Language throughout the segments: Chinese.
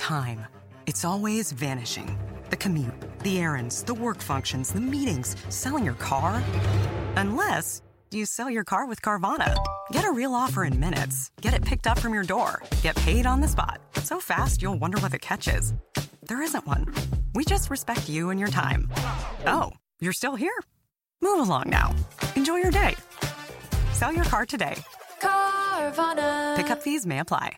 time. It's always vanishing. The commute, the errands, the work functions, the meetings, selling your car. Unless you sell your car with Carvana. Get a real offer in minutes. Get it picked up from your door. Get paid on the spot. So fast you'll wonder what the catch is. There isn't one. We just respect you and your time. Oh, you're still here? Move along now. Enjoy your day. Sell your car today. Carvana. Pickup fees may apply.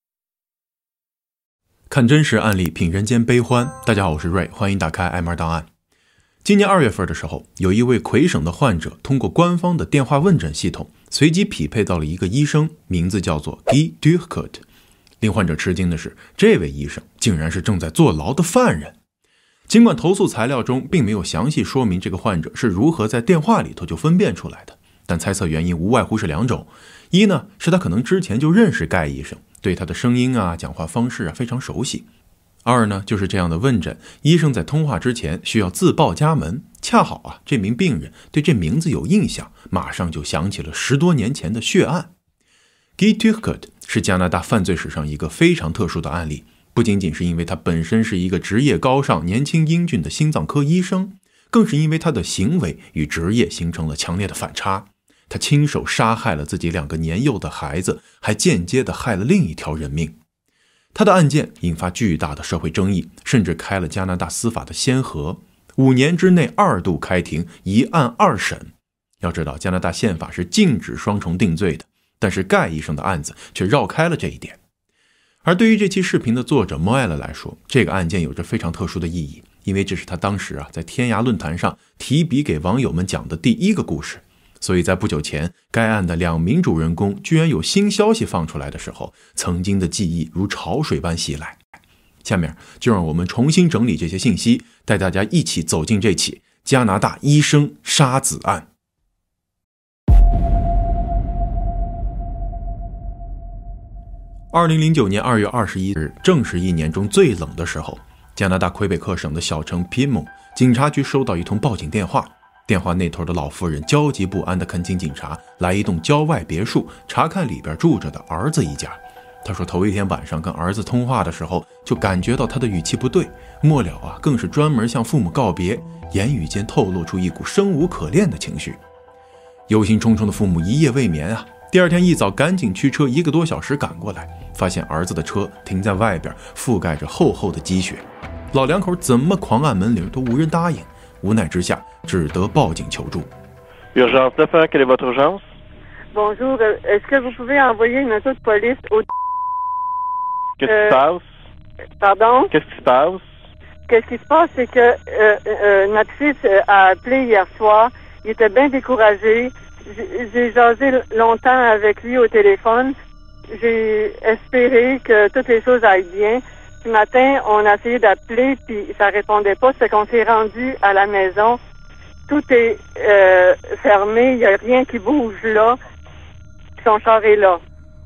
看真实案例，品人间悲欢。大家好，我是瑞，欢迎打开 MR 档案。今年2月份的时候，有一位魁省的患者通过官方的电话问诊系统，随机匹配到了一个医生，名字叫做 Guy Durkheim。令患者吃惊的是，这位医生竟然是正在坐牢的犯人。尽管投诉材料中并没有详细说明这个患者是如何在电话里头就分辨出来的，但猜测原因无外乎是2种。一呢，是他可能之前就认识盖医生，对他的声音啊、讲话方式啊非常熟悉。二呢，就是这样的问诊，医生在通话之前需要自报家门，恰好啊，这名病人对这名字有印象，马上就想起了10多年前的血案。Guy Durkheim 是加拿大犯罪史上一个非常特殊的案例，不仅仅是因为他本身是一个职业高尚、年轻英俊的心脏科医生，更是因为他的行为与职业形成了强烈的反差。他亲手杀害了自己2个年幼的孩子，还间接地害了另一条人命。他的案件引发巨大的社会争议，甚至开了加拿大司法的先河，5年之内2度开庭，1案2审。要知道，加拿大宪法是禁止双重定罪的，但是盖医生的案子却绕开了这一点。而对于这期视频的作者 Moelle 来说，这个案件有着非常特殊的意义，因为这是他当时在天涯论坛上提笔给网友们讲的第一个故事。所以在不久前，该案的2名主人公居然有新消息放出来的时候，曾经的记忆如潮水般袭来。下面就让我们重新整理这些信息，带大家一起走进这起加拿大医生杀子案。2009年2月21日，正是1年中最冷的时候，加拿大魁北克省的小城皮蒙警察局收到一通报警电话。电话那头的老妇人焦急不安地恳请警察来一栋郊外别墅查看里边住着的儿子一家。他说头一天晚上跟儿子通话的时候就感觉到他的语气不对，末了更是专门向父母告别，言语间透露出一股生无可恋的情绪。忧心忡忡的父母一夜未眠第二天一早赶紧驱车1个多小时赶过来，发现儿子的车停在外边，覆盖着厚厚的积雪。老两口怎么狂按门铃都无人答应，无奈之下只得报警求助。 Urgence 911, quelle est votre urgence? Bonjour, est-ce que vous pouvez envoyer une auto de police au... Qu'est-ce qui se passe? Pardon? Qu'est-ce qui se passe? Qu'est-ce qui se passe, c'est que notre fils a appelé hier soir, il était bien découragé. J'ai jasé longtemps avec lui au téléphone. J'ai espéré que toutes les choses aillent bien. Ce matin, on a essayé d'appeler, puis ça répondait pas. C'est qu'on s'est rendu à la maison. Tout est fermé, il n'y a rien qui bouge là. Son char est là.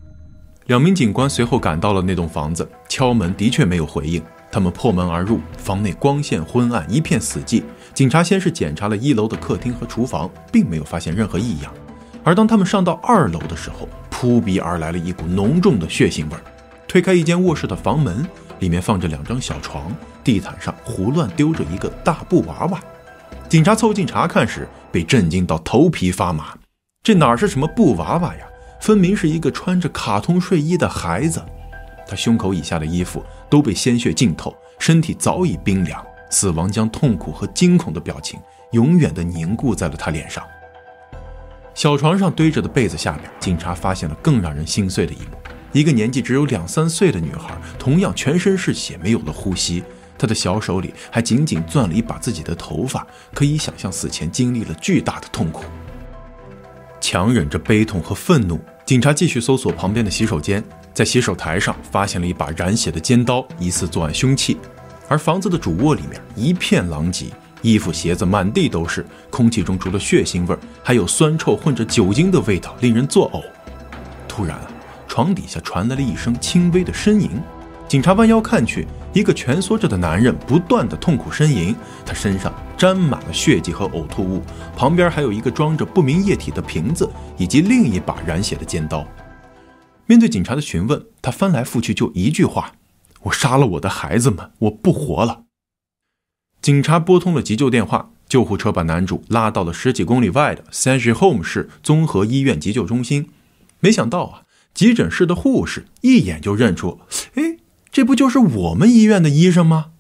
2名警官随后赶到了那栋房子，敲门的确没有回应。他们破门而入，房内光线昏暗，一片死寂。警察先是检查了1楼的客厅和厨房，并没有发现任何异样。而当他们上到2楼的时候，扑鼻而来了一股浓重的血腥味。推开一间卧室的房门，里面放着2张小床，地毯上胡乱丢着一个大布娃娃。警察凑近查看时，被震惊到头皮发麻。这哪是什么布娃娃呀，分明是一个穿着卡通睡衣的孩子。他胸口以下的衣服都被鲜血浸透，身体早已冰凉，死亡将痛苦和惊恐的表情永远地凝固在了他脸上。小床上堆着的被子下边，警察发现了更让人心碎的一幕。一个年纪只有2、3岁的女孩，同样全身是血，没有了呼吸，她的小手里还紧紧攥了一把自己的头发，可以想象死前经历了巨大的痛苦。强忍着悲痛和愤怒，警察继续搜索旁边的洗手间，在洗手台上发现了一把染血的尖刀，疑似作案凶器。而房子的主卧里面一片狼藉，衣服鞋子满地都是，空气中除了血腥味，还有酸臭混着酒精的味道，令人作呕。突然床底下传来了一声轻微的呻吟，警察弯腰看去，一个蜷缩着的男人不断的痛苦呻吟，他身上沾满了血迹和呕吐物，旁边还有一个装着不明液体的瓶子，以及另一把染血的尖刀。面对警察的询问，他翻来覆去就一句话： 我杀了我的孩子们，我不活了。警察拨通了急救电话，救护车把男主拉到了10几公里外的 Saint Jérôme 市综合医院急救中心。没想到啊，急诊室的护士一眼就认出，这不就是我们医院的医生吗？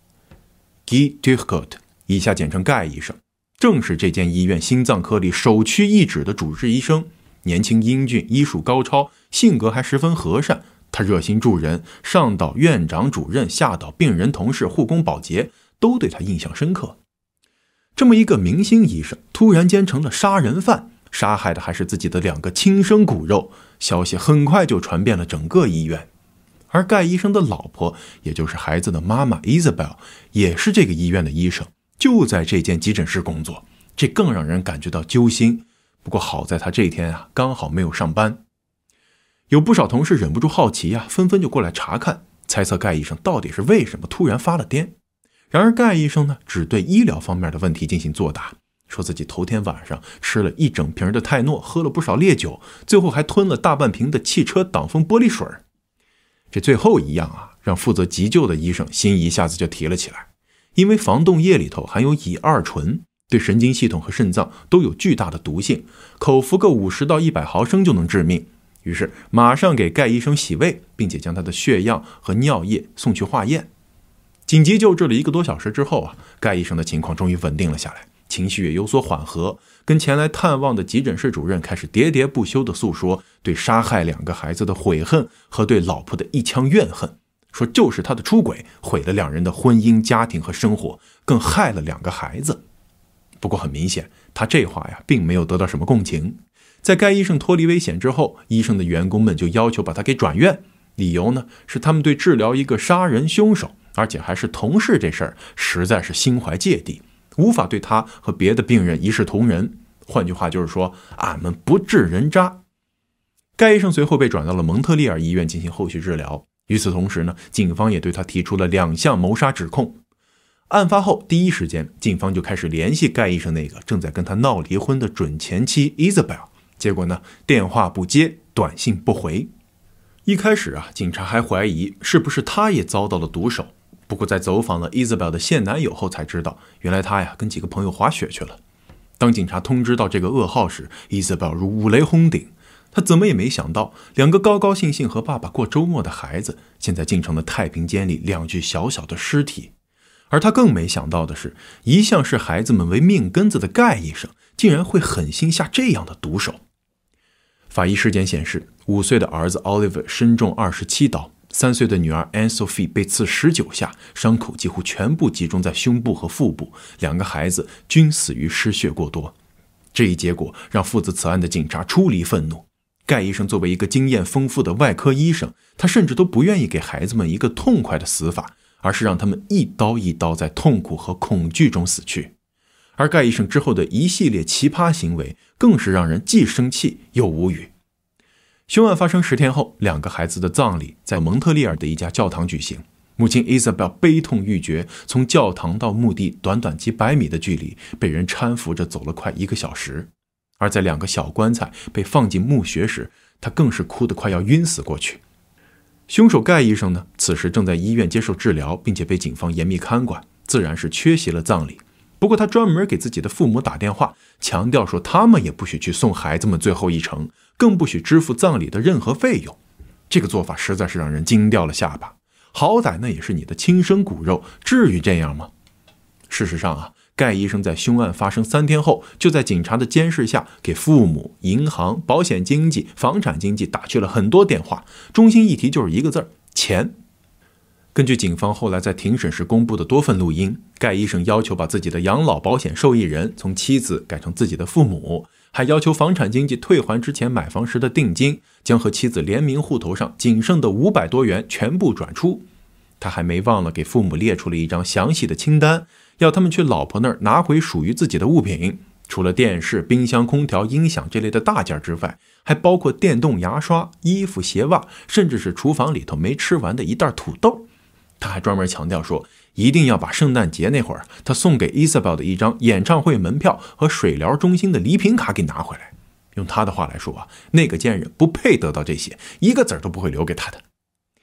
Guy Turcotte， 以下简称盖医生，正是这间医院心脏科里首屈一指的主治医生。年轻英俊，医术高超，性格还十分和善。他热心助人，上到院长主任，下到病人同事、护工保洁，都对他印象深刻。这么一个明星医生突然间成了杀人犯，杀害的还是自己的2个亲生骨肉，消息很快就传遍了整个医院。而盖医生的老婆，也就是孩子的妈妈 Isabel， 也是这个医院的医生，就在这间急诊室工作，这更让人感觉到揪心。不过好在他这天啊，刚好没有上班。有不少同事忍不住好奇啊，纷纷就过来查看，猜测盖医生到底是为什么突然发了癫。然而盖医生呢，只对医疗方面的问题进行作答，说自己头天晚上吃了1整瓶的泰诺，喝了不少烈酒，最后还吞了大半瓶的汽车挡风玻璃水。这最后一样啊，让负责急救的医生心一下子就提了起来，因为防冻液里头含有乙二醇，对神经系统和肾脏都有巨大的毒性，口服个50到100毫升就能致命。于是马上给盖医生洗胃，并且将他的血样和尿液送去化验。紧急救治了1个多小时之后啊，盖医生的情况终于稳定了下来，情绪也有所缓和，跟前来探望的急诊室主任开始喋喋不休地诉说对杀害2个孩子的悔恨和对老婆的一腔怨恨，说就是他的出轨毁了2人的婚姻、家庭和生活，更害了2个孩子。不过很明显，他这话呀并没有得到什么共情。在该医生脱离危险之后，医生的员工们就要求把他给转院，理由呢是他们对治疗一个杀人凶手，而且还是同事这事儿实在是心怀芥蒂，无法对他和别的病人一视同仁。换句话就是说，俺们不治人渣。该医生随后被转到了蒙特利尔医院进行后续治疗。与此同时呢，警方也对他提出了2项谋杀指控。案发后第一时间，警方就开始联系该医生那个正在跟他闹离婚的准前妻 Isabel， 结果呢，电话不接，短信不回。一开始啊，警察还怀疑是不是他也遭到了毒手。不过在走访了 Isabel 的现男友后才知道，原来他呀跟几个朋友滑雪去了。当警察通知到这个噩耗时， Isabel 如五雷轰顶。他怎么也没想到，2个高高兴兴和爸爸过周末的孩子，现在竟成了太平间里2具小小的尸体。而他更没想到的是，一向视孩子们为命根子的盖医生，竟然会狠心下这样的毒手。法医尸检显示，5岁的儿子 Oliver 身中27刀，3岁的女儿 Anne-Sophie 被刺19下，伤口几乎全部集中在胸部和腹部，2个孩子均死于失血过多。这一结果让负责此案的警察出离愤怒。盖医生作为一个经验丰富的外科医生，他甚至都不愿意给孩子们一个痛快的死法，而是让他们一刀一刀在痛苦和恐惧中死去。而盖医生之后的一系列奇葩行为，更是让人既生气又无语。凶案发生10天后，2个孩子的葬礼在蒙特利尔的一家教堂举行。母亲 Isabel 悲痛欲绝，从教堂到墓地短短几百米的距离，被人搀扶着走了快1个小时。而在2个小棺材被放进墓穴时，他更是哭得快要晕死过去。凶手盖医生呢，此时正在医院接受治疗，并且被警方严密看管，自然是缺席了葬礼。不过他专门给自己的父母打电话，强调说他们也不许去送孩子们最后一程，更不许支付葬礼的任何费用。这个做法实在是让人惊掉了下巴。好歹那也是你的亲生骨肉，至于这样吗？事实上啊，盖医生在凶案发生3天后，就在警察的监视下，给父母、银行、保险经纪、房产经纪打去了很多电话，中心议题就是一个字：钱。根据警方后来在庭审时公布的多份录音，盖医生要求把自己的养老保险受益人从妻子改成自己的父母，还要求房产经纪退还之前买房时的定金，将和妻子联名户头上仅剩的500多元全部转出。他还没忘了给父母列出了一张详细的清单，要他们去老婆那儿拿回属于自己的物品。除了电视、冰箱、空调、音响这类的大件之外，还包括电动牙刷、衣服、鞋袜，甚至是厨房里头没吃完的一袋土豆。他还专门强调说，一定要把圣诞节那会儿他送给 Isabel 的一张演唱会门票和水疗中心的礼品卡给拿回来。用他的话来说啊，那个贱人不配得到这些，一个子儿都不会留给他的。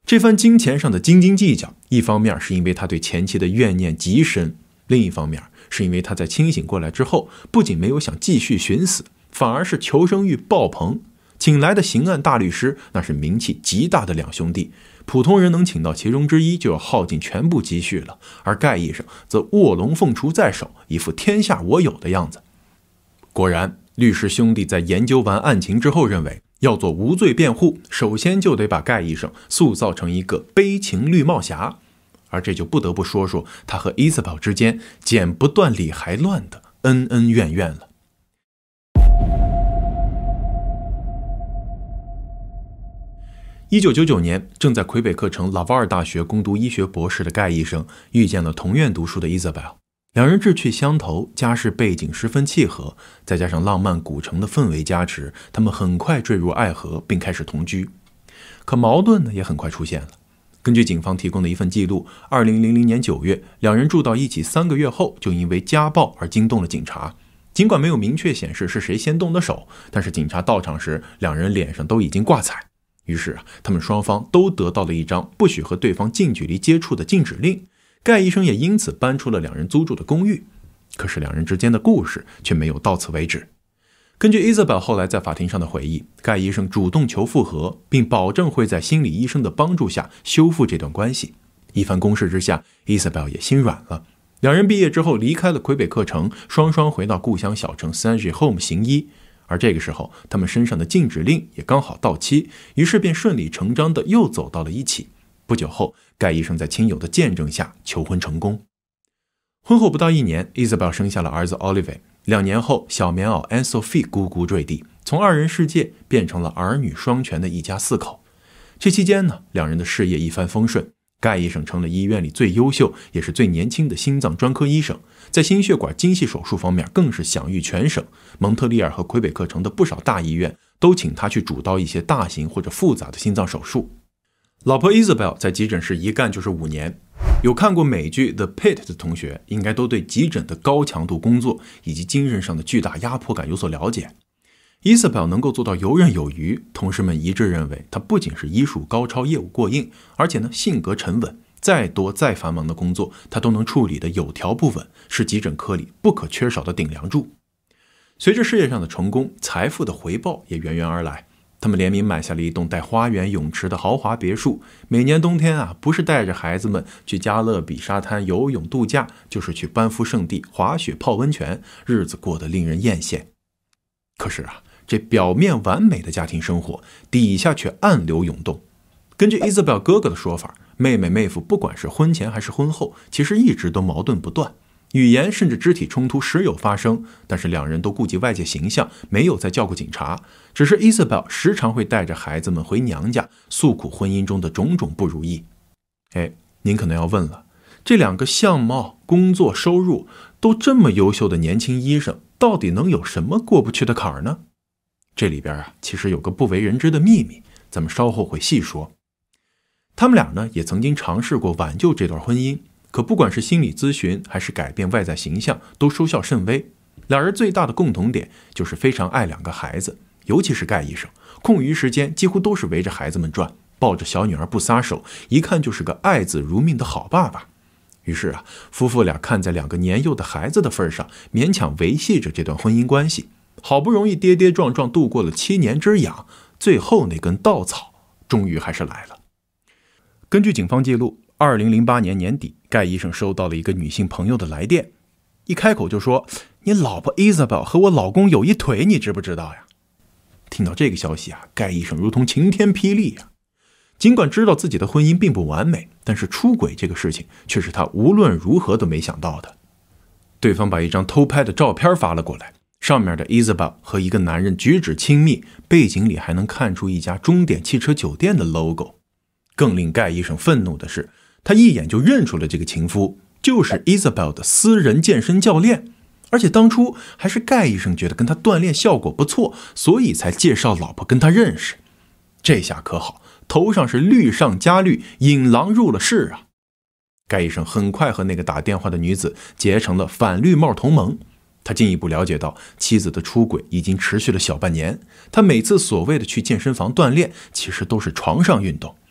这番金钱上的斤斤计较，一方面是因为他对前妻的怨念极深，另一方面是因为他在清醒过来之后，不仅没有想继续寻死，反而是求生欲爆棚。请来的刑案大律师那是名气极大的两兄弟，普通人能请到其中之一就要耗尽全部积蓄了，而盖医生则卧龙凤雏在手，一副天下我有的样子。果然，律师兄弟在研究完案情之后认为，要做无罪辩护，首先就得把盖医生塑造成一个悲情绿帽侠，而这就不得不说说他和伊瑟宝之间剪不断理还乱的恩恩怨怨了。1999年，正在魁北克城拉瓦尔大学攻读医学博士的盖医生遇见了同院读书的伊瑟宝，两人志趣相投，家世背景十分契合，再加上浪漫古城的氛围加持，他们很快坠入爱河，并开始同居。可矛盾呢也很快出现了。根据警方提供的一份记录，2000年9月，两人住到一起3个月后，就因为家暴而惊动了警察。尽管没有明确显示是谁先动的手，但是警察到场时，两人脸上都已经挂彩。于是他们双方都得到了一张不许和对方近距离接触的禁止令，盖医生也因此搬出了两人租住的公寓。可是两人之间的故事却没有到此为止。根据伊瑟宝后来在法庭上的回忆，盖医生主动求复合，并保证会在心理医生的帮助下修复这段关系。一番攻势之下，伊瑟宝也心软了。两人毕业之后离开了魁北克城，双双回到故乡小城 Saint-Jérôme 行医。而这个时候，他们身上的禁止令也刚好到期，于是便顺理成章的又走到了一起。不久后，盖医生在亲友的见证下求婚成功。婚后不到1年，伊瑟宝生下了儿子 Olivier。2年后，小棉袄 Anne-Sophie 咕咕坠地，从二人世界变成了儿女双全的一家4口。这期间呢，两人的事业一帆风顺。盖医生成了医院里最优秀也是最年轻的心脏专科医生，在心血管精细手术方面更是享誉全省。蒙特利尔和魁北克城的不少大医院都请他去主刀一些大型或者复杂的心脏手术。老婆 Isabel 在急诊室一干就是5年。有看过美剧 The Pitt 的同学应该都对急诊的高强度工作以及精神上的巨大压迫感有所了解。Isabel 能够做到游刃有余，同事们一致认为她不仅是医术高超，业务过硬，而且呢性格沉稳，再多再繁忙的工作她都能处理得有条不紊，是急诊科里不可缺少的顶梁柱。随着事业上的成功，财富的回报也源源而来。他们联名买下了一栋带花园泳池的豪华别墅，每年冬天不是带着孩子们去加勒比沙滩游泳度假，就是去班夫圣地滑雪泡温泉，日子过得令人艳羡。可是这表面完美的家庭生活底下却暗流涌动。根据 Isabel 哥哥的说法，妹夫不管是婚前还是婚后，其实一直都矛盾不断，语言甚至肢体冲突时有发生，但是两人都顾及外界形象，没有再叫过警察。只是 Isabel 时常会带着孩子们回娘家，诉苦婚姻中的种种不如意。您可能要问了，这两个相貌、工作、收入都这么优秀的年轻医生，到底能有什么过不去的坎儿呢？这里边其实有个不为人知的秘密，咱们稍后会细说。他们俩呢也曾经尝试过挽救这段婚姻，可不管是心理咨询还是改变外在形象，都收效甚微。两人最大的共同点就是非常爱2个孩子，尤其是盖医生，空余时间几乎都是围着孩子们转，抱着小女儿不撒手，一看就是个爱子如命的好爸爸。于是夫妇俩看在2个年幼的孩子的份上，勉强维系着这段婚姻关系。好不容易跌跌撞撞度过了7年之痒，最后那根稻草终于还是来了。根据警方记录，2008年年底，盖医生收到了一个女性朋友的来电，一开口就说：“你老婆 Isabel 和我老公有一腿，你知不知道呀？”听到这个消息盖医生如同晴天霹雳尽管知道自己的婚姻并不完美，但是出轨这个事情却是他无论如何都没想到的。对方把一张偷拍的照片发了过来，上面的 Isabel 和一个男人举止亲密，背景里还能看出一家钟点汽车酒店的 logo。 更令盖医生愤怒的是，他一眼就认出了这个情夫，就是 Isabel 的私人健身教练，而且当初还是盖医生觉得跟他锻炼效果不错，所以才介绍老婆跟他认识。这下可好，头上是绿上加绿，引狼入了室盖医生很快和那个打电话的女子结成了反绿帽同盟。他进一步了解到，妻子的出轨已经持续了小半年，他每次所谓的去健身房锻炼，其实都是床上运动。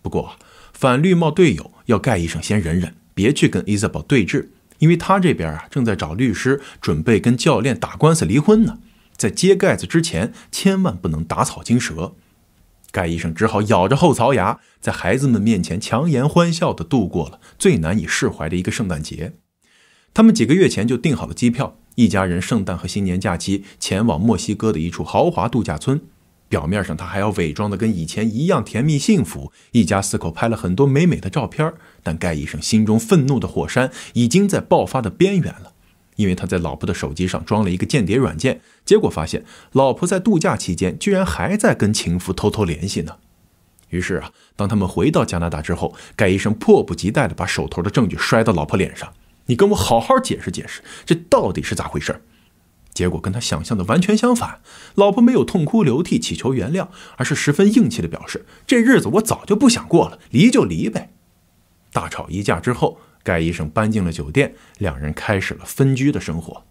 不过反绿帽队友要盖医生先忍忍，别去跟 Isabel 对峙，因为他这边正在找律师准备跟教练打官司离婚呢，在揭盖子之前千万不能打草惊蛇。盖医生只好咬着后槽牙，在孩子们面前强颜欢笑地度过了最难以释怀的一个圣诞节。他们几个月前就订好了机票，一家人圣诞和新年假期前往墨西哥的一处豪华度假村。表面上他还要伪装的跟以前一样甜蜜幸福，一家4口拍了很多美美的照片，但盖医生心中愤怒的火山已经在爆发的边缘了。因为他在老婆的手机上装了一个间谍软件，结果发现老婆在度假期间居然还在跟情夫偷偷联系呢。于是当他们回到加拿大之后，盖医生迫不及待地把手头的证据摔到老婆脸上，你跟我好好解释解释，这到底是咋回事？结果跟他想象的完全相反，老婆没有痛哭流涕祈求原谅，而是十分硬气地表示，这日子我早就不想过了，离就离呗。大吵一架之后，盖医生搬进了酒店，两人开始了分居的生活。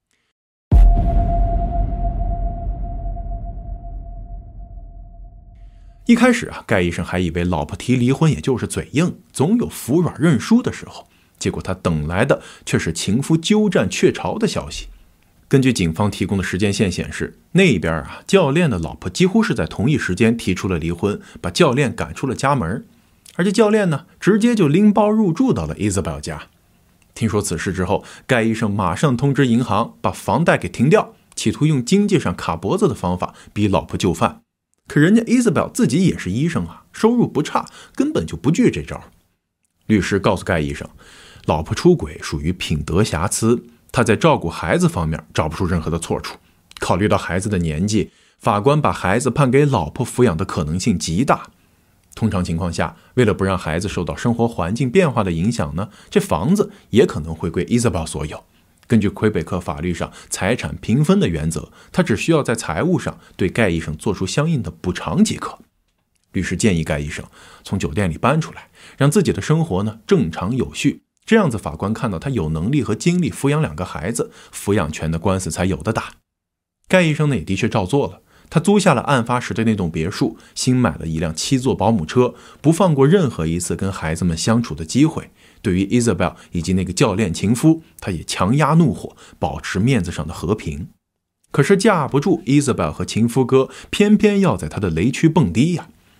一开始盖医生还以为老婆提离婚也就是嘴硬，总有服软认输的时候，结果他等来的却是情夫鸠占鹊巢的消息。根据警方提供的时间线显示，那边教练的老婆几乎是在同一时间提出了离婚，把教练赶出了家门。而且教练呢，直接就拎包入住到了 Isabel 家。听说此事之后，盖医生马上通知银行把房贷给停掉，企图用经济上卡脖子的方法逼老婆就范。可人家 Isabel 自己也是医生收入不差，根本就不惧这招。律师告诉盖医生，老婆出轨属于品德瑕疵，他在照顾孩子方面找不出任何的错处。考虑到孩子的年纪，法官把孩子判给老婆抚养的可能性极大。通常情况下，为了不让孩子受到生活环境变化的影响呢，这房子也可能会归 Isabel 所有。根据魁北克法律上财产平分的原则，他只需要在财务上对盖医生做出相应的补偿即可。律师建议盖医生从酒店里搬出来，让自己的生活呢正常有序，这样子法官看到他有能力和精力抚养2个孩子，抚养权的官司才有的打。盖医生呢也的确照做了，他租下了案发时的那栋别墅，新买了一辆7座保姆车，不放过任何一次跟孩子们相处的机会。对于 Isabel 以及那个教练情夫，他也强压怒火，保持面子上的和平。可是架不住 Isabel 和情夫哥偏偏要在他的雷区蹦迪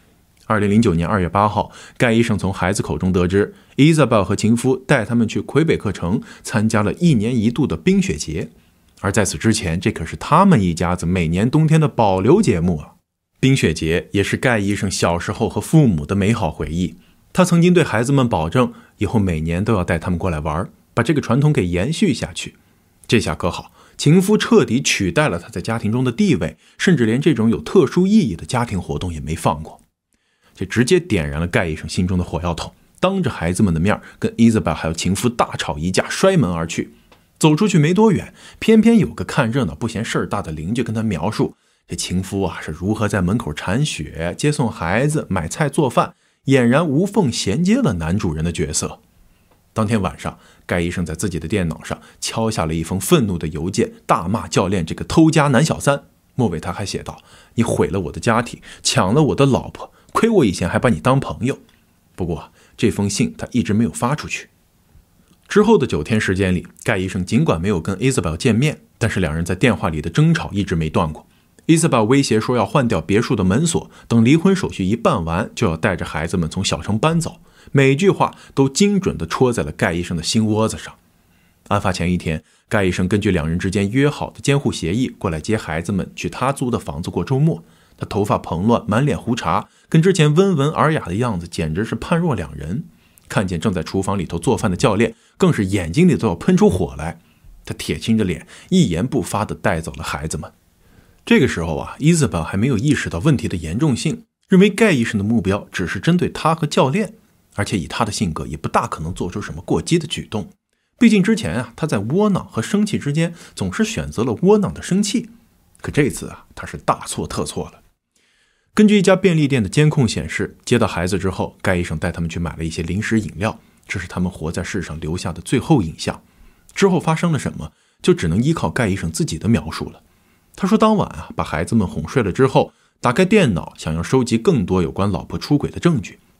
2009年2月8号，盖医生从孩子口中得知 Isabel 和情夫带他们去魁北克城参加了1年1度的冰雪节。而在此之前，这可是他们一家子每年冬天的保留节目冰雪节也是盖医生小时候和父母的美好回忆。他曾经对孩子们保证，以后每年都要带他们过来玩，把这个传统给延续下去。这下可好，情夫彻底取代了他在家庭中的地位，甚至连这种有特殊意义的家庭活动也没放过。这直接点燃了盖医生心中的火药桶，当着孩子们的面跟 Isabel 还有情夫大吵一架，摔门而去。走出去没多远，偏偏有个看热闹不嫌事儿大的邻居跟他描述，这情夫是如何在门口铲雪、接送孩子、买菜做饭，俨然无缝衔接了男主人的角色。当天晚上，盖医生在自己的电脑上敲下了一封愤怒的邮件，大骂教练这个偷家男小三。末尾他还写道，你毁了我的家庭，抢了我的老婆，亏我以前还把你当朋友。不过这封信他一直没有发出去。之后的9天时间里，盖医生尽管没有跟 Isabel 见面，但是两人在电话里的争吵一直没断过。Isabel 威胁说要换掉别墅的门锁，等离婚手续一办完，就要带着孩子们从小城搬走。每句话都精准地戳在了盖医生的心窝子上。案发前一天，盖医生根据两人之间约好的监护协议过来接孩子们去他租的房子过周末。他头发蓬乱，满脸胡茬，跟之前温文尔雅的样子简直是判若两人。看见正在厨房里头做饭的教练，更是眼睛里都要喷出火来。他铁青着脸，一言不发地带走了孩子们。这个时候Isabel 还没有意识到问题的严重性，认为盖医生的目标只是针对他和教练，而且以他的性格也不大可能做出什么过激的举动。毕竟之前他在窝囊和生气之间总是选择了窝囊的生气，可这次他是大错特错了。根据一家便利店的监控显示，接到孩子之后，盖医生带他们去买了一些零食饮料，这是他们活在世上留下的最后影像。之后发生了什么，就只能依靠盖医生自己的描述了。他说当晚把孩子们哄睡了之后，打开电脑想要收集更多有关老婆出轨的证据，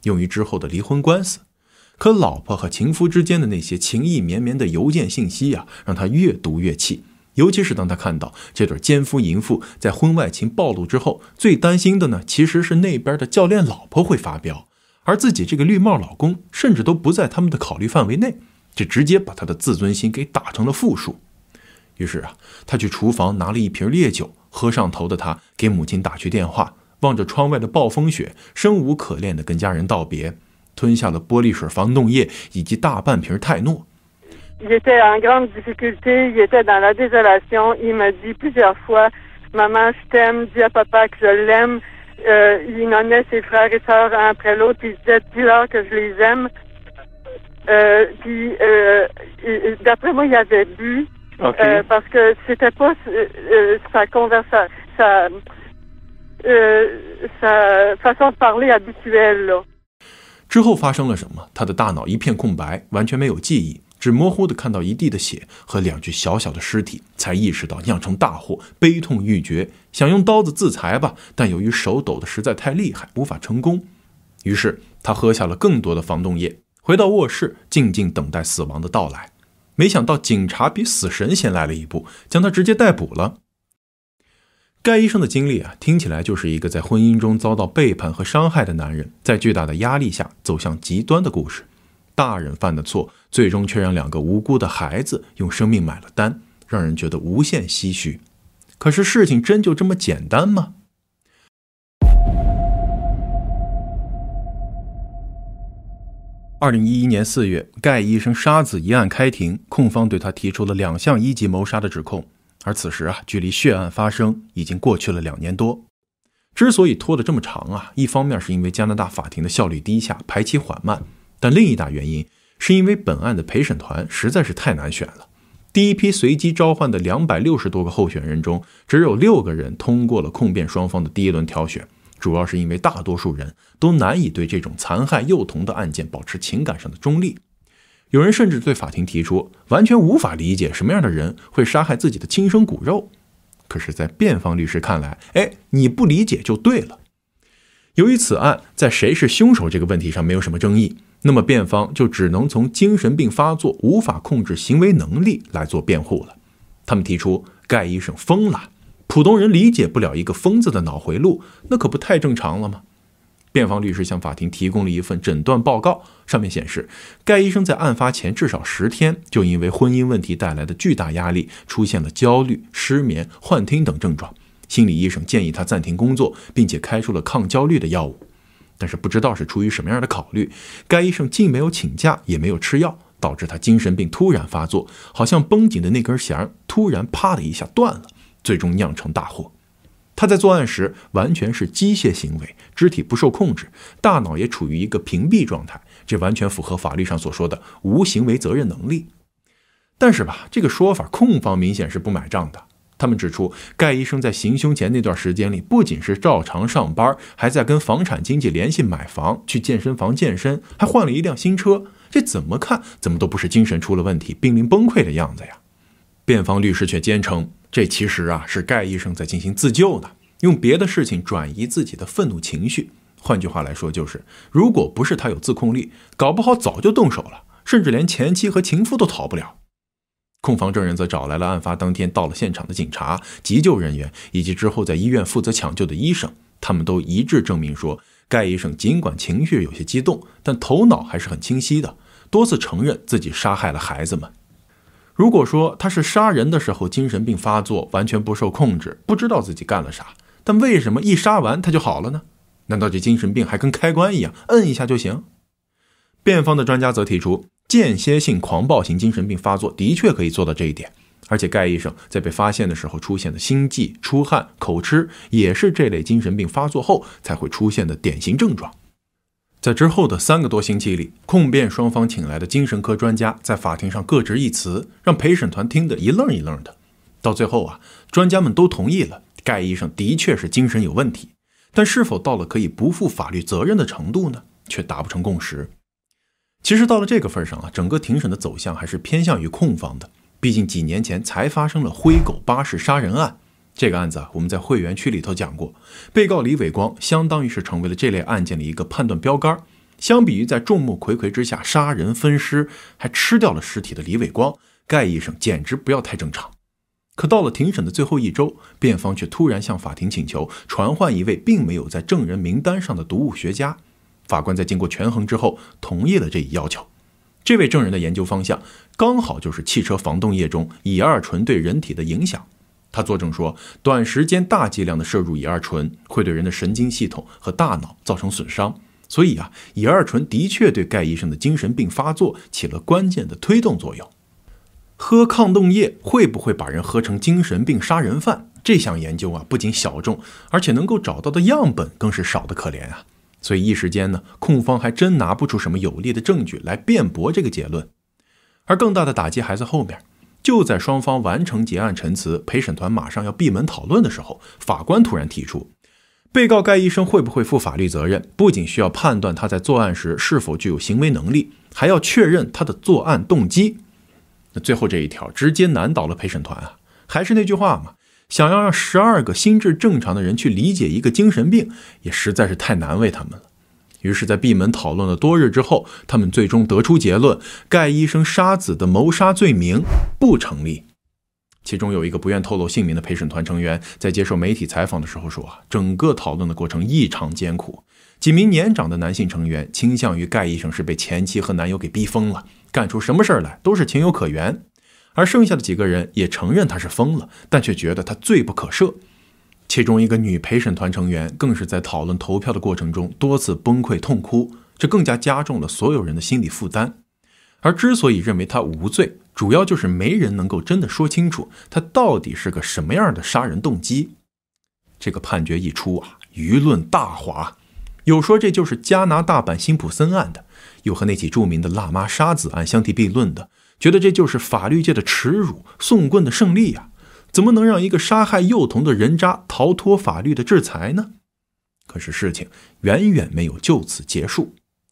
用于之后的离婚官司。可老婆和情夫之间的那些情意绵绵的邮件信息啊，让他越读越气。尤其是当他看到这对奸夫淫妇在婚外情暴露之后，最担心的呢，其实是那边的教练老婆会发飙，而自己这个绿帽老公甚至都不在他们的考虑范围内，这直接把他的自尊心给打成了负数。于是啊，他去厨房拿了一瓶烈酒，喝上头的他给母亲打去电话，望着窗外的暴风雪，生无可恋地跟家人道别，吞下了玻璃水防冻液以及大半瓶泰诺。 Il était en grande difficulté, il était dans la désolation. Il m'a dit plusieurs fois, maman, je t'aime, dis à papa que je l'aime. Il nommait ses frères et sœurs un après l'autre, puis il disait, dis-leur que je les aime. D'après moi, il avait bu, parce que c'était pas sa conversation, sa façon de parler habituelle, là. 之后发生了什么？他的大脑一片空白，完全没有记忆，只模糊地看到一地的血和2具小小的尸体，才意识到酿成大祸，悲痛欲绝，想用刀子自裁吧，但由于手抖得实在太厉害，无法成功。于是他喝下了更多的防冻液，回到卧室，静静等待死亡的到来。没想到警察比死神先来了一步，将他直接逮捕了。盖医生的经历啊，听起来就是一个在婚姻中遭到背叛和伤害的男人，在巨大的压力下走向极端的故事。大人犯的错，最终却让2个无辜的孩子用生命买了单，让人觉得无限唏嘘。可是事情真就这么简单吗？2011年4月，盖医生杀子一案开庭，控方对他提出了2项1级谋杀的指控。而此时啊，距离血案发生已经过去了2年多。之所以拖得这么长啊，一方面是因为加拿大法庭的效率低下，排期缓慢，但另一大原因是因为本案的陪审团实在是太难选了。第一批随机召唤的260多个候选人中，只有6个人通过了控辩双方的第一轮挑选，主要是因为大多数人都难以对这种残害幼童的案件保持情感上的中立。有人甚至对法庭提出，完全无法理解什么样的人会杀害自己的亲生骨肉。可是在辩方律师看来，你不理解就对了。由于此案在谁是凶手这个问题上没有什么争议，那么辩方就只能从精神病发作、无法控制行为能力来做辩护了。他们提出盖医生疯了，普通人理解不了一个疯子的脑回路，那可不太正常了吗？辩方律师向法庭提供了一份诊断报告，上面显示，盖医生在案发前至少10天就因为婚姻问题带来的巨大压力，出现了焦虑、失眠、幻听等症状。心理医生建议他暂停工作，并且开出了抗焦虑的药物。但是不知道是出于什么样的考虑，该医生既没有请假，也没有吃药，导致他精神病突然发作，好像绷紧的那根弦突然啪的一下断了，最终酿成大祸。他在作案时完全是机械行为，肢体不受控制，大脑也处于一个屏蔽状态，这完全符合法律上所说的无行为责任能力。但是吧，这个说法控方明显是不买账的。他们指出，盖医生在行凶前那段时间里，不仅是照常上班，还在跟房产经纪联系买房，去健身房健身，还换了一辆新车。这怎么看怎么都不是精神出了问题、濒临崩溃的样子呀。辩方律师却坚称，这其实是盖医生在进行自救呢，用别的事情转移自己的愤怒情绪。换句话来说，就是如果不是他有自控力，搞不好早就动手了，甚至连前妻和情夫都逃不了。控方证人则找来了案发当天到了现场的警察、急救人员以及之后在医院负责抢救的医生，他们都一致证明说，盖医生尽管情绪有些激动，但头脑还是很清晰的，多次承认自己杀害了孩子们。如果说他是杀人的时候精神病发作，完全不受控制，不知道自己干了啥，但为什么一杀完他就好了呢？难道这精神病还跟开关一样，摁一下就行？辩方的专家则提出，间歇性狂暴型精神病发作的确可以做到这一点，而且盖医生在被发现的时候出现的心悸、出汗、口吃，也是这类精神病发作后才会出现的典型症状。在之后的3个多星期里，控辩双方请来的精神科专家在法庭上各执一词，让陪审团听得一愣一愣的。到最后专家们都同意了，盖医生的确是精神有问题，但是否到了可以不负法律责任的程度呢？却达不成共识。其实到了这个份上整个庭审的走向还是偏向于控方的，毕竟几年前才发生了灰狗巴士杀人案。这个案子我们在会员区里头讲过，被告李伟光相当于是成为了这类案件的一个判断标杆。 相比于在众目睽睽之下杀人分尸，还吃掉了尸体的李伟光，盖医生简直不要太正常。可到了庭审的最后一周，辩方却突然向法庭请求传唤一位并没有在证人名单上的毒物学家。法官在经过权衡之后同意了这一要求。这位证人的研究方向刚好就是汽车防冻液中乙二醇对人体的影响。他作证说，短时间大剂量的摄入乙二醇会对人的神经系统和大脑造成损伤，所以乙二醇的确对盖医生的精神病发作起了关键的推动作用。喝抗冻液会不会把人喝成精神病杀人犯？这项研究不仅小众，而且能够找到的样本更是少得可怜啊！所以一时间呢，控方还真拿不出什么有力的证据来辩驳这个结论。而更大的打击还在后面，就在双方完成结案陈词，陪审团马上要闭门讨论的时候，法官突然提出，被告盖医生会不会负法律责任，不仅需要判断他在作案时是否具有行为能力，还要确认他的作案动机。那最后这一条直接难倒了陪审团还是那句话嘛，想要让12个心智正常的人去理解一个精神病，也实在是太难为他们了。于是在闭门讨论了多日之后，他们最终得出结论，盖医生杀子的谋杀罪名不成立。其中有一个不愿透露姓名的陪审团成员在接受媒体采访的时候说，整个讨论的过程异常艰苦，几名年长的男性成员倾向于盖医生是被前妻和男友给逼疯了，干出什么事儿来都是情有可原，而剩下的几个人也承认他是疯了，但却觉得他罪不可赦。其中一个女陪审团成员更是在讨论投票的过程中多次崩溃痛哭，这更加加重了所有人的心理负担。而之所以认为他无罪，主要就是没人能够真的说清楚他到底是个什么样的杀人动机。这个判决一出舆论大哗，有说这就是加拿大版辛普森案的，有和那起著名的辣妈杀子案相提并论的，觉得这就是法律界的耻辱，送棍的胜利怎么能让一个杀害幼童的人渣逃脱法律的制裁呢？可是事情远远没有就此结束。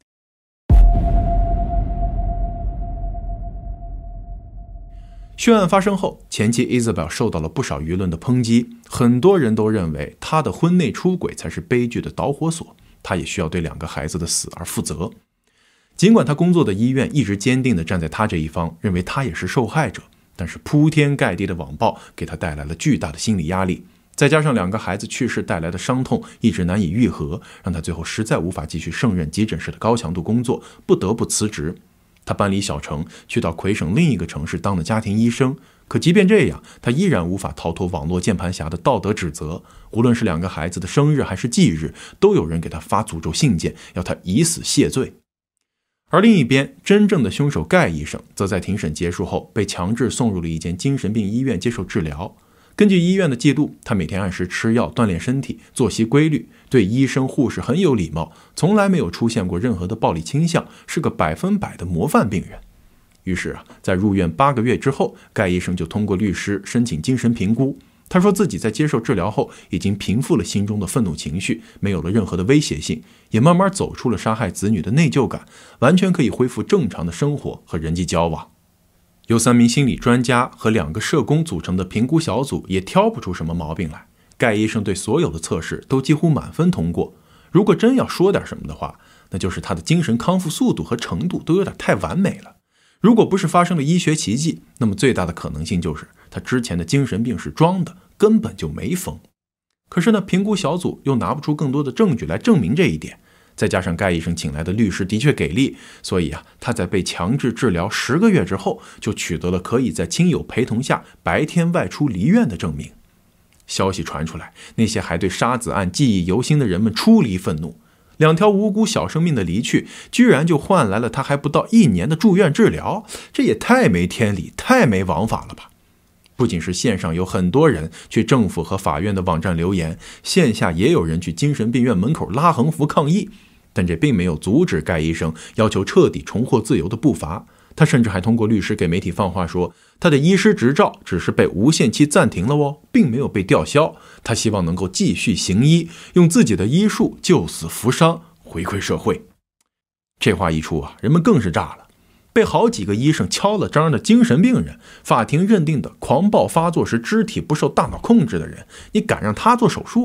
血案发生后，前妻 Isabel 受到了不少舆论的抨击，很多人都认为她的婚内出轨才是悲剧的导火索，她也需要对2个孩子的死而负责。尽管她工作的医院一直坚定地站在她这一方，认为她也是受害者，但是铺天盖地的网暴给她带来了巨大的心理压力，再加上2个孩子去世带来的伤痛一直难以愈合，让她最后实在无法继续胜任急诊室的高强度工作，不得不辞职。他搬离小城，去到魁省另一个城市当了家庭医生。可即便这样，他依然无法逃脱网络键盘侠的道德指责。无论是2个孩子的生日还是忌日，都有人给他发诅咒信件，要他以死谢罪。而另一边，真正的凶手盖医生则在庭审结束后被强制送入了一间精神病医院接受治疗。根据医院的记录，他每天按时吃药锻炼身体，作息规律，对医生护士很有礼貌，从来没有出现过任何的暴力倾向，是个100%的模范病人。于是在入院8个月之后，盖医生就通过律师申请精神评估。他说自己在接受治疗后已经平复了心中的愤怒情绪，没有了任何的威胁性，也慢慢走出了杀害子女的内疚感，完全可以恢复正常的生活和人际交往。由3名心理专家和2个社工组成的评估小组也挑不出什么毛病来，盖医生对所有的测试都几乎满分通过。如果真要说点什么的话，那就是他的精神康复速度和程度都有点太完美了。如果不是发生了医学奇迹，那么最大的可能性就是他之前的精神病是装的，根本就没疯。可是呢，评估小组又拿不出更多的证据来证明这一点。再加上盖医生请来的律师的确给力，所以他在被强制治疗10个月之后，就取得了可以在亲友陪同下白天外出离院的证明。消息传出来，那些还对杀子案记忆犹新的人们出离愤怒，2条无辜小生命的离去，居然就换来了他还不到1年的住院治疗，这也太没天理，太没王法了吧！不仅是线上有很多人去政府和法院的网站留言，线下也有人去精神病院门口拉横幅抗议，但这并没有阻止盖医生要求彻底重获自由的步伐。他甚至还通过律师给媒体放话说，他的医师执照只是被无限期暂停了并没有被吊销，他希望能够继续行医，用自己的医术救死扶伤，回馈社会。这话一出人们更是炸了。被好几个医生敲了章的精神病人，法庭认定的狂暴发作时肢体不受大脑控制的人，你敢让他做手术？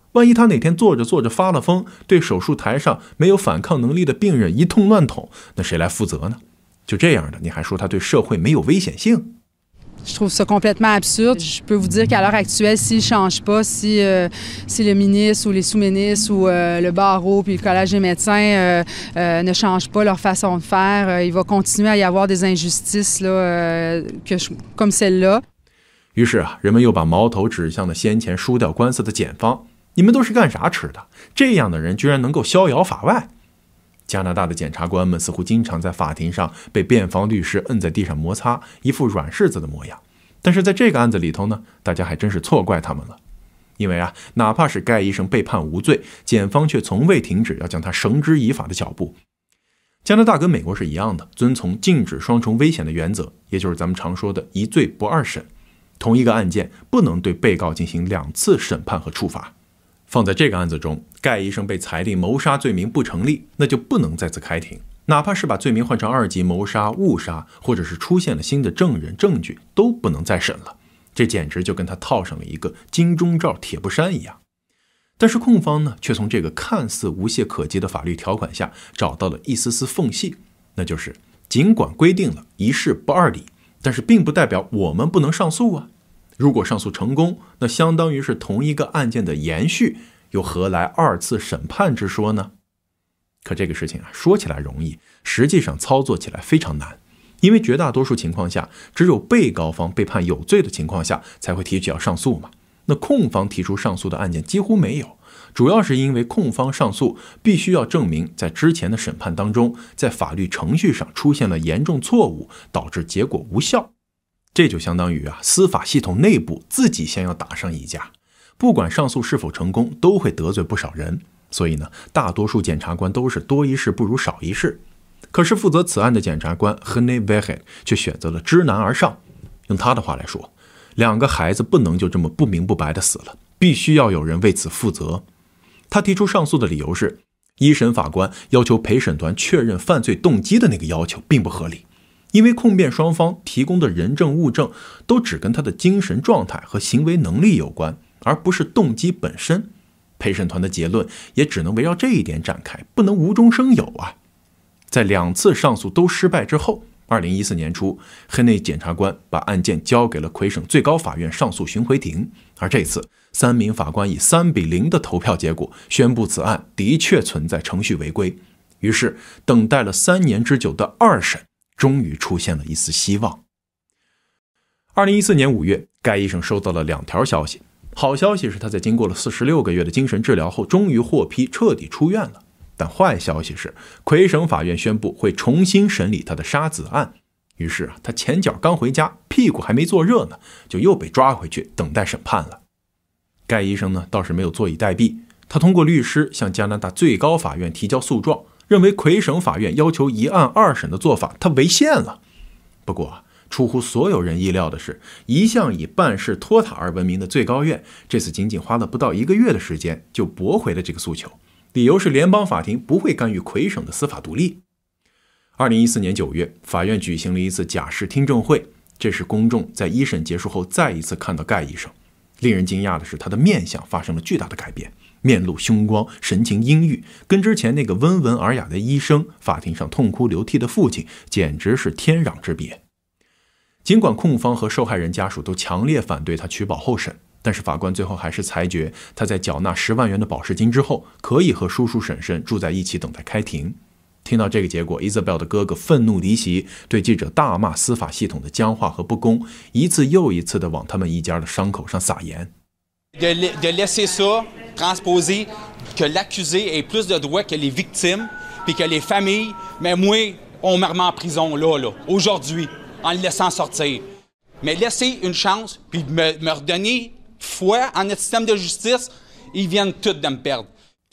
万一他哪天做着做着发了疯，对手术台上没有反抗能力的病人一通乱捅，那谁来负责呢？就这样的，你还说他对社会没有危险性 ？Je trouve ça complètement absurde. Je peux vous dire qu'à l'heure actuelle, s'ils ne changent pas, si le ministre ou les sous-ministres ou le barreau puis le collège des médecins ne changent pas leur façon de faire, il va continuer à y avoir des injustices là, comme celle-là. 于是人们又把矛头指向了先前输掉官司的检方，你们都是干啥吃的？这样的人居然能够逍遥法外？加拿大的检察官们似乎经常在法庭上被辩方律师摁在地上摩擦，一副软柿子的模样。但是在这个案子里头呢，大家还真是错怪他们了。因为哪怕是盖医生被判无罪，检方却从未停止要将他绳之以法的脚步。加拿大跟美国是一样的，遵从禁止双重危险的原则，也就是咱们常说的一罪不二审。同一个案件不能对被告进行2次审判和处罚。放在这个案子中，盖医生被裁定谋杀罪名不成立，那就不能再次开庭，哪怕是把罪名换成2级谋杀、误杀，或者是出现了新的证人证据，都不能再审了。这简直就跟他套上了一个金钟罩铁布衫一样。但是控方呢，却从这个看似无懈可击的法律条款下找到了一丝丝缝隙，那就是尽管规定了一事不二理，但是并不代表我们不能上诉啊。如果上诉成功，那相当于是同一个案件的延续，又何来2次审判之说呢？可这个事情说起来容易，实际上操作起来非常难。因为绝大多数情况下，只有被告方被判有罪的情况下才会提起要上诉嘛。那控方提出上诉的案件几乎没有，主要是因为控方上诉必须要证明在之前的审判当中，在法律程序上出现了严重错误，导致结果无效。这就相当于司法系统内部自己先要打上一架，不管上诉是否成功，都会得罪不少人。所以呢，大多数检察官都是多一事不如少一事。可是负责此案的检察官 René Verret 却选择了知难而上。用他的话来说，2个孩子不能就这么不明不白的死了，必须要有人为此负责。他提出上诉的理由是，一审法官要求陪审团确认犯罪动机的那个要求并不合理，因为控辩双方提供的人证物证都只跟他的精神状态和行为能力有关，而不是动机本身。陪审团的结论也只能围绕这一点展开，不能无中生有啊。在2次上诉都失败之后，2014年初，黑内检察官把案件交给了魁省最高法院上诉巡回庭，而这次3名法官以3-0的投票结果宣布此案的确存在程序违规。于是等待了3年之久的2审终于出现了一丝希望。2014年5月，盖医生收到了2条消息。好消息是他在经过了46个月的精神治疗后终于获批彻底出院了，但坏消息是魁省法院宣布会重新审理他的杀子案。于是他前脚刚回家，屁股还没坐热呢，就又被抓回去等待审判了。盖医生呢倒是没有坐以待毙，他通过律师向加拿大最高法院提交诉状，认为魁省法院要求一案2审的做法他违宪了。不过出乎所有人意料的是，一向以办事拖沓而闻名的最高院，这次仅仅花了不到1个月的时间就驳回了这个诉求，理由是联邦法庭不会干预魁省的司法独立。2014年9月，法院举行了一次假释听证会，这是公众在1审结束后再一次看到盖医生。令人惊讶的是，他的面相发生了巨大的改变，面露凶光，神情阴郁，跟之前那个温文尔雅的医生，法庭上痛哭流涕的父亲，简直是天壤之别。尽管控方和受害人家属都强烈反对他取保候审，但是法官最后还是裁决他在缴纳10万元的保释金之后，可以和叔叔婶婶住在一起等待开庭。听到这个结果， Isabel 的哥哥愤怒离席，对记者大骂司法系统的僵化和不公，一次又一次地往他们一家的伤口上撒盐。 De laisser ça transposer que l'accusé ait plus de droits que les victimes, puis que les familles, mais moi, on me remet en prison là, aujourd'hui, en le laissant sortir. Mais laisser une chance, puis me redonner foi en notre système de justice, ils viennent tous de me perdre.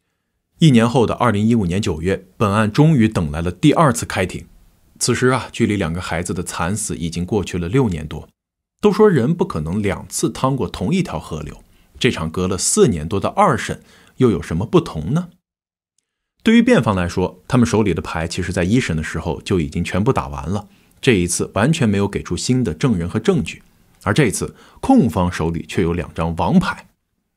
1年后的2015年9月，本案终于等来了第2次开庭。此时距离2个孩子的惨死已经过去了6年多。都说人不可能2次趟过同一条河流，这场隔了4年多的2审又有什么不同呢？对于辩方来说，他们手里的牌其实在1审的时候就已经全部打完了，这一次完全没有给出新的证人和证据。而这次控方手里却有2张王牌。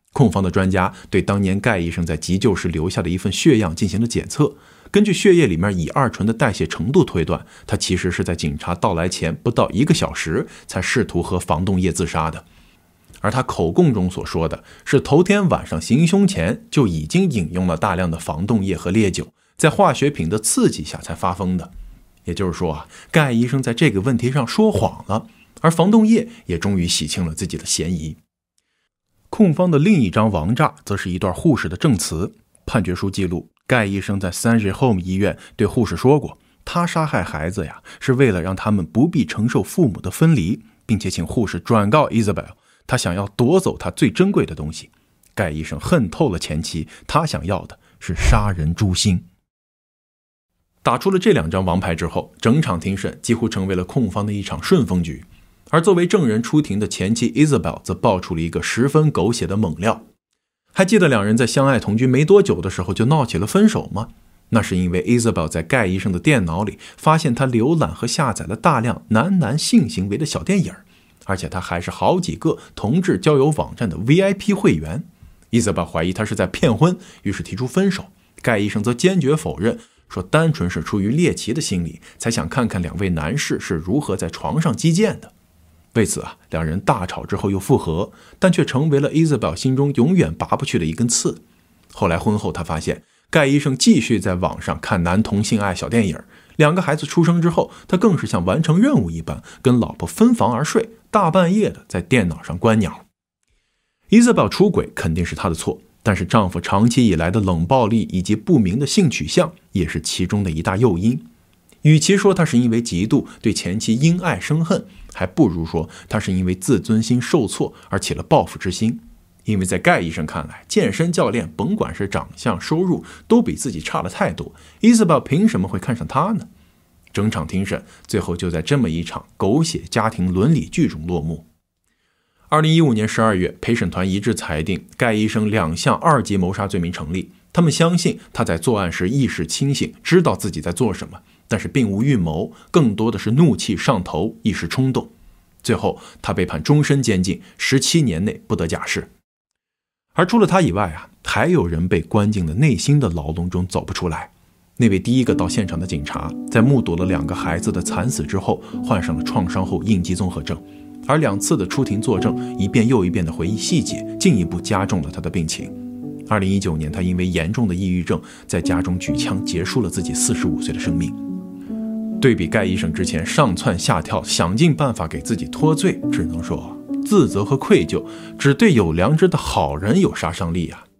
控方的专家对当年盖医生在急救时留下的一份血样进行了检测，根据血液里面乙二醇的代谢程度推断，他其实是在警察到来前不到1个小时才试图喝防冻液自杀的。而他口供中所说的是头天晚上行凶前就已经饮用了大量的防冻液和烈酒，在化学品的刺激下才发疯的。也就是说盖医生在这个问题上说谎了，而防冻液也终于洗清了自己的嫌疑。控方的另一张王炸则是一段护士的证词。判决书记录，盖医生在Saint Jérôme医院对护士说过，他杀害孩子是为了让他们不必承受父母的分离，并且请护士转告 Isabelle， 他想要夺走他最珍贵的东西。盖医生恨透了前妻，他想要的是杀人诛心。打出了这2张王牌之后，整场庭审几乎成为了控方的一场顺风局。而作为证人出庭的前妻 Isabelle 则爆出了一个十分狗血的猛料。还记得2人在相爱同居没多久的时候就闹起了分手吗？那是因为 Isabelle 在盖医生的电脑里发现他浏览和下载了大量男性行为的小电影，而且他还是好几个同志交友网站的 VIP 会员。Isabelle 怀疑他是在骗婚，于是提出分手。盖医生则坚决否认，说单纯是出于猎奇的心理，才想看看2位男士是如何在床上击剑的。为此2人大吵之后又复合，但却成为了 Isabelle 心中永远拔不去的一根刺。后来婚后他发现盖医生继续在网上看男同性爱小电影，2个孩子出生之后，他更是像完成任务一般跟老婆分房而睡，大半夜的在电脑上观鸟。Isabelle 出轨肯定是她的错，但是丈夫长期以来的冷暴力以及不明的性取向也是其中的一大诱因。与其说他是因为嫉妒对前妻因爱生恨，还不如说他是因为自尊心受挫而起了报复之心。因为在盖医生看来，健身教练甭管是长相收入都比自己差了太多， Isabelle 凭什么会看上他呢？整场庭审最后就在这么一场狗血家庭伦理剧中落幕。2015年12月，陪审团一致裁定盖医生2项2级谋杀罪名成立。他们相信他在作案时意识清醒，知道自己在做什么，但是并无预谋，更多的是怒气上头，一时冲动。最后他被判终身监禁，17年内不得假释。而除了他以外还有人被关进了内心的牢笼中走不出来。那位第一个到现场的警察，在目睹了2个孩子的惨死之后，患上了创伤后应激综合症，而2次的出庭作证，一遍又一遍的回忆细节，进一步加重了他的病情。2019年，他因为严重的抑郁症，在家中举枪结束了自己45岁的生命。对比盖医生之前上蹿下跳，想尽办法给自己脱罪，只能说自责和愧疚只对有良知的好人有杀伤力啊。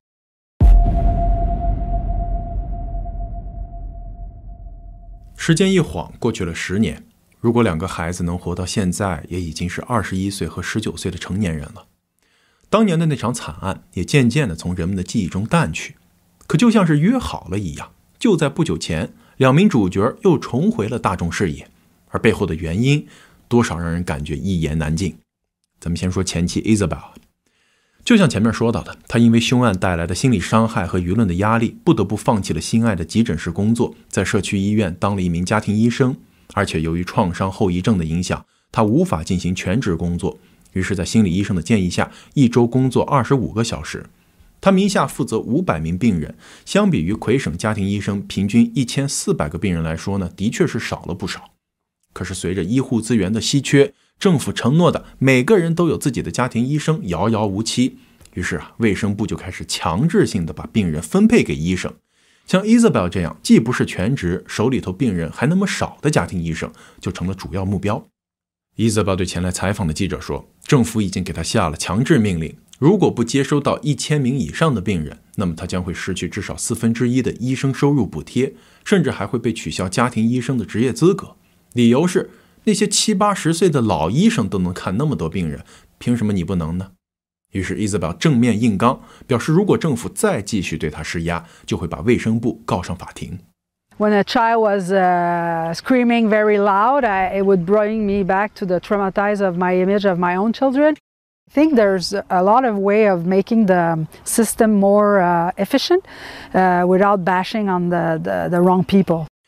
时间一晃过去了10年，如果2个孩子能活到现在，也已经是21岁和19岁的成年人了。当年的那场惨案也渐渐地从人们的记忆中淡去，可就像是约好了一样，就在不久前，2名主角又重回了大众视野，而背后的原因多少让人感觉一言难尽。咱们先说前妻 Isabelle， 就像前面说到的，她因为凶案带来的心理伤害和舆论的压力，不得不放弃了心爱的急诊室工作，在社区医院当了一名家庭医生，而且由于创伤后遗症的影响，她无法进行全职工作，于是在心理医生的建议下，一周工作25个小时。他名下负责500名病人，相比于魁省家庭医生平均1400个病人来说呢，的确是少了不少。可是随着医护资源的稀缺，政府承诺的每个人都有自己的家庭医生遥遥无期，于是卫生部就开始强制性的把病人分配给医生。像 Isabelle 这样既不是全职，手里头病人还那么少的家庭医生就成了主要目标。Isabelle 对前来采访的记者说，政府已经给他下了强制命令，如果不接收到1000名以上的病人，那么他将会失去至少1/4的医生收入补贴，甚至还会被取消家庭医生的职业资格。理由是那些70、80岁的老医生都能看那么多病人，凭什么你不能呢？于是 Isabelle 正面硬刚，表示如果政府再继续对他施压，就会把卫生部告上法庭。 When a child was screaming very loud, it would bring me back to the traumatized of my image of my own children. I think there's a lot of way of making the system more efficient without bashing on the wrong people.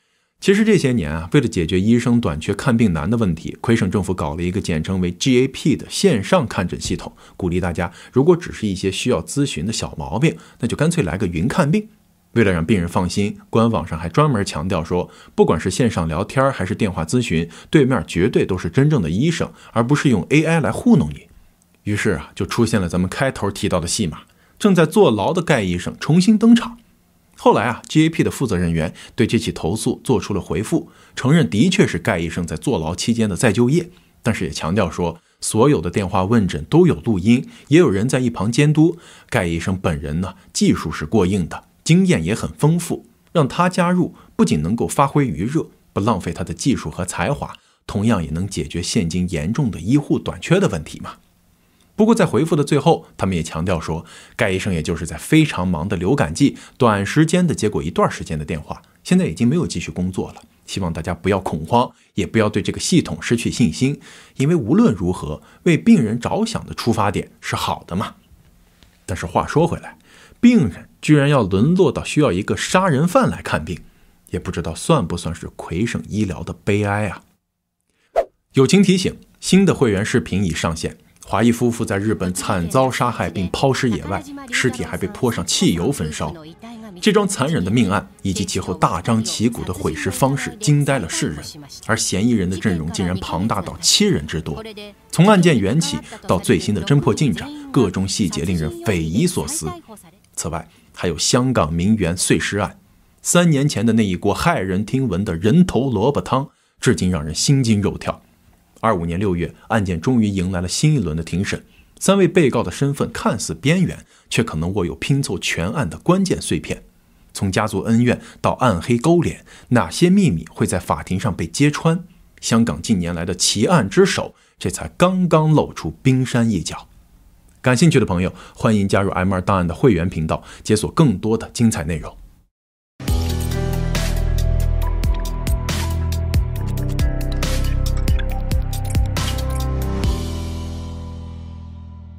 其实这些年啊，为了解决医生短缺看病难的问题，魁省政府搞了一个简称为 GAP 的线上看诊系统，鼓励大家如果只是一些需要咨询的小毛病，那就干脆来个云看病。为了让病人放心，官网上还专门强调说，不管是线上聊天还是电话咨询，对面绝对都是真正的医生，而不是用 AI 来糊弄你。于是啊，就出现了咱们开头提到的戏码，正在坐牢的盖医生重新登场。后来啊 ，GAP 的负责人员对这起投诉做出了回复，承认的确是盖医生在坐牢期间的再就业，但是也强调说，所有的电话问诊都有录音，也有人在一旁监督。盖医生本人呢，技术是过硬的，经验也很丰富，让他加入不仅能够发挥余热，不浪费他的技术和才华，同样也能解决现今严重的医护短缺的问题嘛。不过在回复的最后，他们也强调说，盖医生也就是在非常忙的流感季，短时间的接过一段时间的电话，现在已经没有继续工作了。希望大家不要恐慌，也不要对这个系统失去信心，因为无论如何，为病人着想的出发点是好的嘛。但是话说回来，病人居然要沦落到需要一个杀人犯来看病，也不知道算不算是魁省医疗的悲哀啊。友情提醒，新的会员视频已上线。华裔夫妇在日本惨遭杀害并抛尸野外，尸体还被泼上汽油焚烧。这桩残忍的命案以及其后大张旗鼓的毁尸方式惊呆了世人，而嫌疑人的阵容竟然庞大到7人之多。从案件缘起到最新的侦破进展，各种细节令人匪夷所思。此外，还有香港名媛碎尸案，3年前的那一锅骇人听闻的人头萝卜汤，至今让人心惊肉跳。25年6月，案件终于迎来了新一轮的庭审，3位被告的身份看似边缘，却可能握有拼凑全案的关键碎片。从家族恩怨到暗黑勾连，哪些秘密会在法庭上被揭穿？香港近年来的奇案之首，这才刚刚露出冰山一角。感兴趣的朋友，欢迎加入 M2 档案的会员频道，解锁更多的精彩内容。